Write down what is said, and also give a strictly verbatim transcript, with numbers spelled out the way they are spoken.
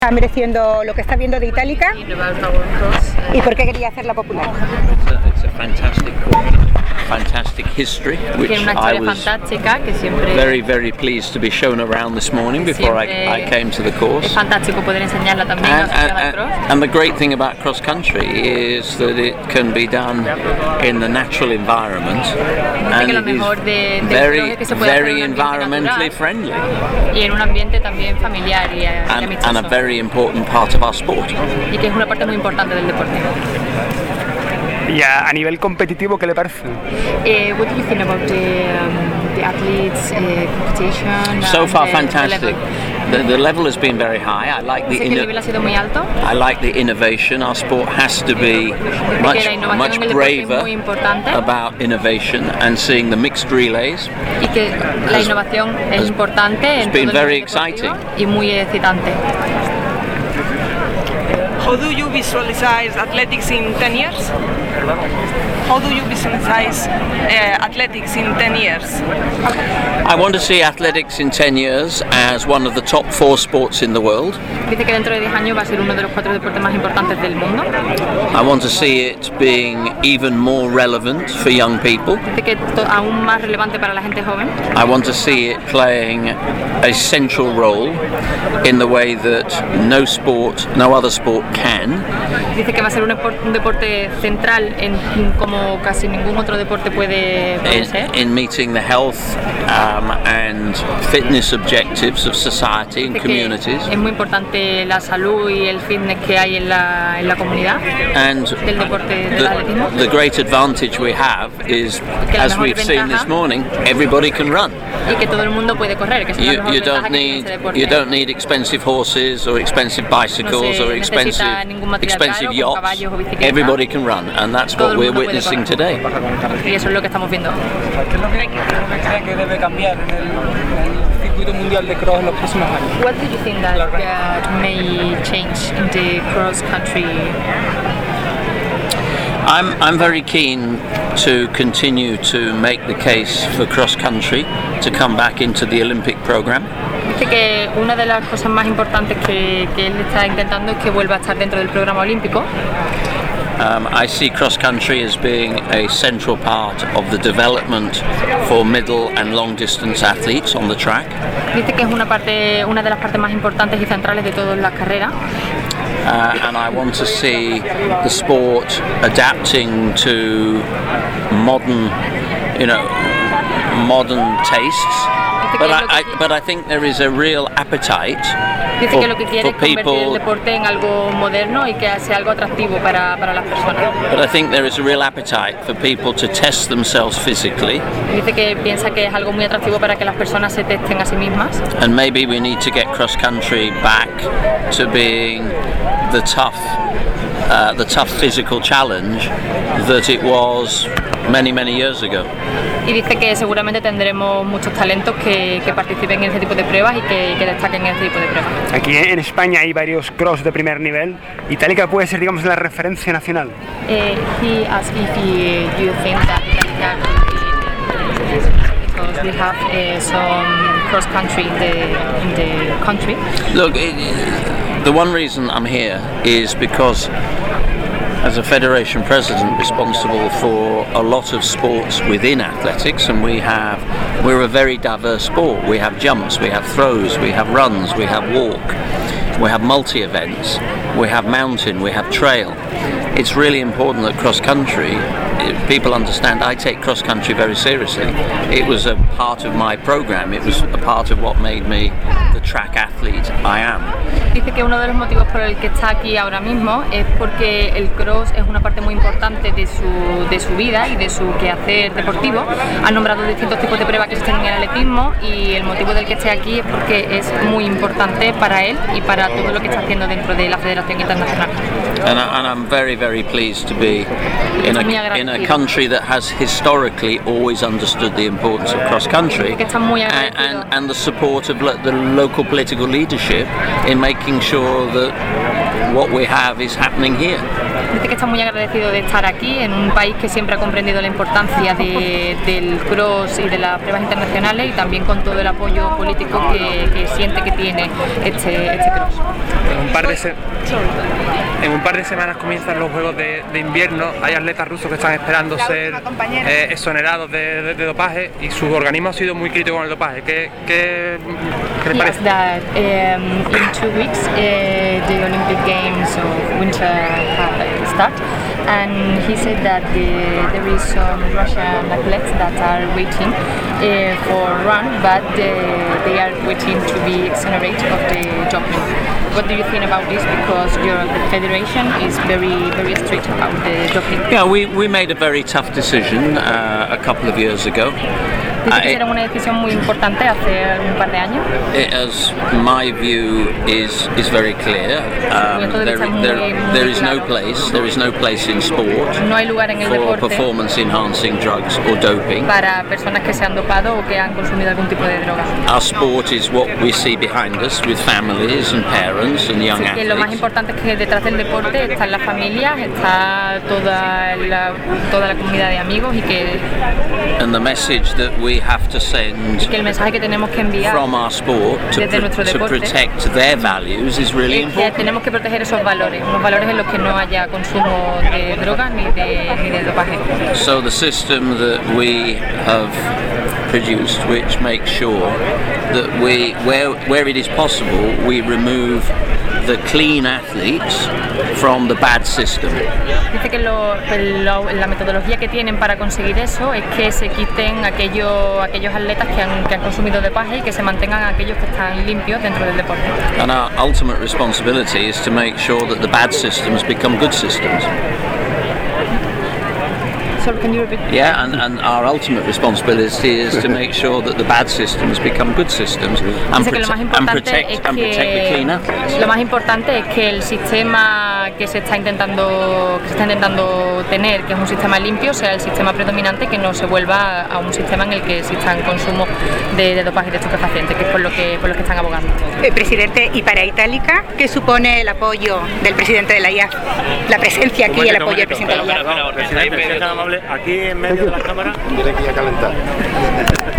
¿Está mereciendo lo que está viendo de Itálica? ¿Y por qué quería hacerla popular? It's a fantastic fantastic history, which Tiene una I historia was fantástica que siempre very, very pleased to be shown around this morning before I, I came to the course. es fantástico poder enseñarla también And, a and, al cross. and, and the great thing about cross country is that it can be done in the natural environment, and que lo it is mejor de- del very, cross es que se puede hacer en very un ambiente environmentally natural. friendly, Y en un ambiente también familiar y, y and, amistoso, and a very important part of our sport. y que es una parte muy importante del deporte. Y a, a nivel competitivo, ¿qué le parece? Eh, what do you think about the, um, the athletes uh, competition? So and far, the- fantastic. The level? The, the level has been very high. I like the Sé que el inno- nivel ha sido muy alto. I like the innovation. Our sport has to be Dice much, que la innovación much en el deporte es braver muy importante about innovation, and seeing the mixed relays. y que la has- innovación es has- importante has en been todo el very mundo deportivo exciting. y muy excitante. How do you visualize athletics in ten years? How do you visualize uh, athletics in ten years? I want to see athletics in ten years as one of the top four sports in the world. Dice que dentro de diez años va a ser uno de los cuatro deportes más importantes del mundo. I want to see it being even more relevant for young people. Dice que to- aún más relevante para la gente joven. I want to see it playing a central role in the way that no sport, no other sport can. Dice que va a ser un, espor- un deporte central en como casi ningún otro deporte puede, puede In, ser. in meeting the health um, and fitness objectives of society and Dice que communities, es muy importante la salud y el fitness que hay en la, en la comunidad and del deporte del atletismo. the, the great advantage we have is, Que la as mejor we've seen ventaja- this morning, everybody can run. Y que todo el mundo puede correr, que es la You, mejor you ventaja don't que tiene need ese deporte. you don't need expensive horses or expensive bicycles No se or necesita expensive ningún material expensive caro, como yachts. caballos o bicicletas. Everybody can run, and that's Todo what el we're mundo puede witnessing correr. today. Y eso es lo que estamos viendo. ¿Qué es lo que cree que debe cambiar en el, en el circuito mundial de cross en los próximos años? What do you think that uh, may change in the cross country? I'm I'm very keen to continue to make the case for cross country to come back into the Olympic program. Dice que una de las cosas más importantes que, que él está intentando es que vuelva a estar dentro del programa olímpico. Um, I see cross country as being a central part of the development for middle and long distance athletes on the track. Dice que es una parte, una de las partes más importantes y centrales de todas las carreras. Uh, and I want to see the sport adapting to modern, you know, modern tastes. But I, I, but I think there is a real appetite Dice for, que lo que quiere for es convertir el people. deporte en algo moderno y que sea algo atractivo para, para las personas. But I think there is a real appetite for people to test themselves physically, Dice que piensa que es algo muy atractivo para que las personas se testen a sí mismas. and maybe we need to get cross country back to being the tough, uh, the tough physical challenge that it was many many years ago. Y dice que seguramente tendremos muchos talentos que, que participen en este tipo de pruebas y que, que destaquen en este tipo de pruebas. Aquí en España hay varios cross de primer nivel. Itálica puede ser, digamos, la referencia nacional. Eh, he asked if he, you think that Itálica could be because we have uh, some cross country in the, in the country. Look, it, the one reason I'm here is because, as a federation president responsible for a lot of sports within athletics, and we have, we're a very diverse sport. We have jumps, we have throws, we have runs, we have walk, we have multi-events, we have mountain, we have trail. It's really important that cross-country, people understand I take cross-country very seriously. It was a part of my program, it was a part of what made me the track athlete I am. Dice que uno de los motivos por el que está aquí ahora mismo es porque el cross es una parte muy importante de su, de su vida y de su quehacer deportivo. Ha nombrado distintos tipos de pruebas que existen en el atletismo y el motivo del que esté aquí es porque es muy importante para él y para todo lo que está haciendo dentro de la Federación Internacional. And, I, and I'm very, very pleased to be in a, in a country that has historically always understood the importance of cross-country, and, and, and the support of lo- the local political leadership in making sure that what we have is happening here. Dice que está muy agradecido de estar aquí, en un país que siempre ha comprendido la importancia de, del cross y de las pruebas internacionales, y también con todo el apoyo político que, que siente que tiene este, este cross. En un par de se- En un par de semanas comienzan los Juegos de, de invierno. Hay atletas rusos que están esperando ser eh, exonerados de, de, de dopaje, y su organismo ha sido muy crítico con el dopaje. ¿Qué, qué, qué le Yes, parece? that um, in two weeks uh, the Olympic Games of winter have start, and he said that the, there is some Russian athletes that are waiting uh, for run, but uh, they are waiting to be exonerated of the doping. What do you think about this? Because your the federation is very very strict about the doping. Yeah, we, we made a very tough decision uh, a couple of years ago. Dice que Uh, hicieron una decisión muy importante hace un par de años. It, as my view is is very clear. Um, there, there, there is no place there is no place in sport No hay lugar en el for deporte performance enhancing drugs or doping. para personas que se han dopado o que han consumido algún tipo de droga. Our sport is what we see behind us with families and parents and young Así que lo más athletes. importante es que detrás del deporte están las familias, está toda la, toda la comunidad de amigos, y que, And the message that we have to send y que el mensaje que tenemos que enviar from our sport to, Desde pr- nuestro to deporte protect their values is really es que important. tenemos que proteger esos valores, unos valores en los que no haya consumo de droga ni de, ni de dopaje. So the system that we have produced, which makes sure that we, where where it is possible, we remove the clean athletes from the bad system. Dice que lo- lo- la metodología que tienen para conseguir eso es que se quiten aquello, aquellos atletas que han, que han consumido dopaje, y que se mantengan aquellos que están limpios dentro del deporte. And our ultimate responsibility is to make sure that the bad systems become good systems. So can you repeat? Yeah, and, and our ultimate responsibility is to make sure that the bad systems become good systems and, Dice que lo más prote- and importante protect es and protect the clean que athletes. lo más importante es que el sistema que se está intentando que se está intentando tener, que es un sistema limpio, sea el sistema predominante, que no se vuelva a un sistema en el que existan consumo de, de dopaje y de estupefacientes, que es por lo que por lo que están abogando. Eh, presidente, y para Itálica, ¿qué supone el apoyo del presidente de la I A F? La presencia aquí y el apoyo del presidente de la I A F. Presidente, si es tan amable, aquí en medio de la cámara. Tiene que ir a calentar.